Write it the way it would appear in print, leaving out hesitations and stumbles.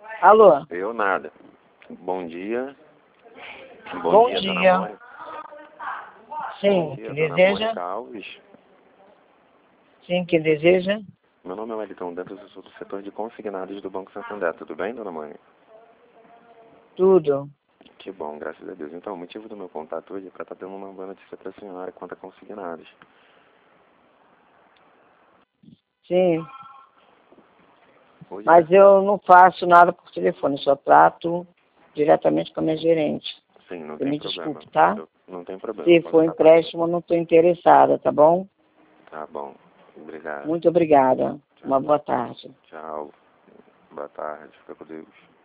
Alô? Eu nada. Bom dia. Bom dia, dia. dona Mônica. Sim, Bom dia, que dona deseja? Mônica Alves. Sim, que deseja? Meu nome é Wellington Dantas, eu sou do setor de consignados do Banco Santander. Tudo bem, dona Mônica? Tudo. Que bom, graças a Deus. Então, o motivo do meu contato hoje é para estar dando uma boa notícia para a senhora quanto a consignados. Sim. Hoje, Mas eu não faço nada por telefone, só trato diretamente com a minha gerente. Sim, não Você tem me problema. desculpe, tá? Não tem problema. Se Pode for estar empréstimo, eu não estou interessada, tá bom? Tá bom. Obrigado. Muito obrigada. Uma boa tarde. Tchau. Boa tarde. Fica com Deus.